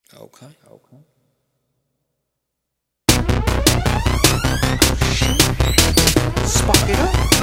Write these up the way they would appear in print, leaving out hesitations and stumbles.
Okay. Spark it up.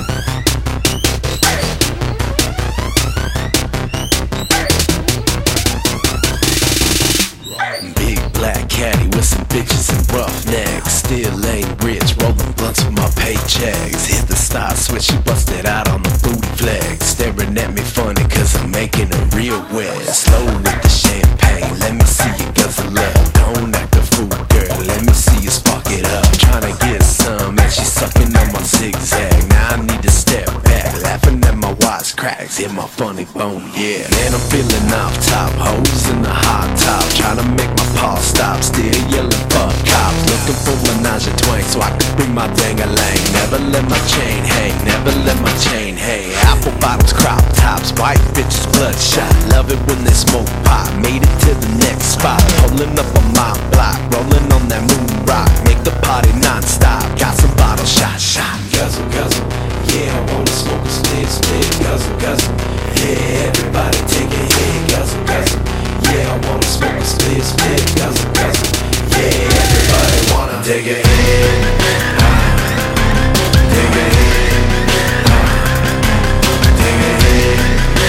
Big black caddy with some bitches and roughnecks. Still ain't rich, rolling blunts with my paychecks. Hit the start switch, she busted out on the booty flex. Staring at me funny cause I'm making her real wet. Slow with the champagne, let me see you guzzle up. Don't act a fool, girl, let me see you spark it up. Tryna get some and she sucking on my zigzag. Now I need to step back, laughing at my watch cracks. Hit my funny bone, yeah. Man, I'm feeling off top, hoes in the hot top. Tryna make my paw stop, still yelling fuck cops. Looking for menage a twang so I can bring my dang-a-lang. Never let my chain hang, never let my chain hang. Apple bottoms, crop tops, white bitches, bloodshot. Love it when they smoke pot, made it to the next spot. Pulling up on my block, rolling on that moon rock. Make the party non-stop, got some bottle shot. Guzzle, guzzle, yeah, I wanna smoke a split, guzzle, guzzle. Yeah, everybody take a hit, guzzle, guzzle. Yeah, I wanna smoke a split, guzzle, guzzle. Yeah, everybody wanna take a hit, take a hit, take a hit,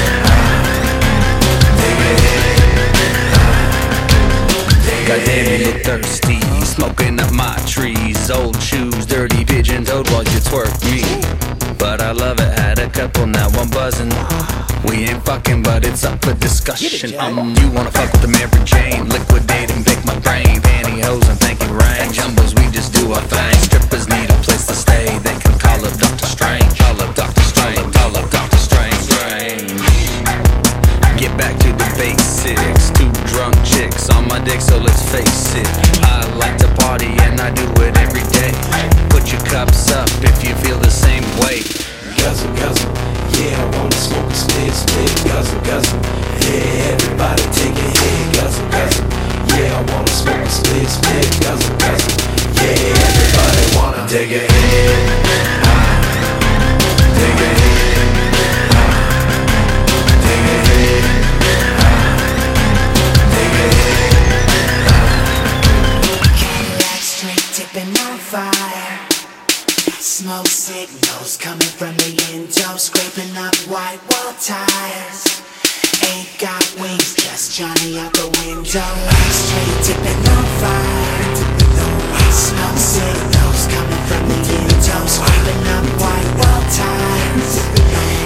take a hit. Goddamn, you look thirsty, smoking up my trees. Old shoes, dirty pigeon toed while you twerk me. But I love it, had a couple, now I'm buzzing. We ain't fucking, but it's up for discussion. You wanna fuck with the Mary Jane, liquidate and bake my brain. Pantyhose and thank you rain. Jumbos, we just do our thing. Strippers need a place to stay, they can call up Dr. Strange. Call up Dr. Strange, call up Dr. Strange. Get back to the basics. Two drunk chicks on my dick, so let's face it. I like to party and I do it every day. Put your cups up if you feel the same way. Guzzle, guzzle, yeah, I wanna smoke a split, guzzle, guzzle. Yeah, everybody take a hit, guzzle, guzzle. Yeah, I wanna smoke a split, guzzle, guzzle. Yeah, everybody wanna take a hit, take a hit, take a hit, take a hit. Cadillac straight tipping on fire. Smoke signals coming from the endo, scraping up white wall tires. Ain't got wings, just Johnny out the window. Straight tipping on fire. Smoke signals coming from the endo, scraping up white wall tires.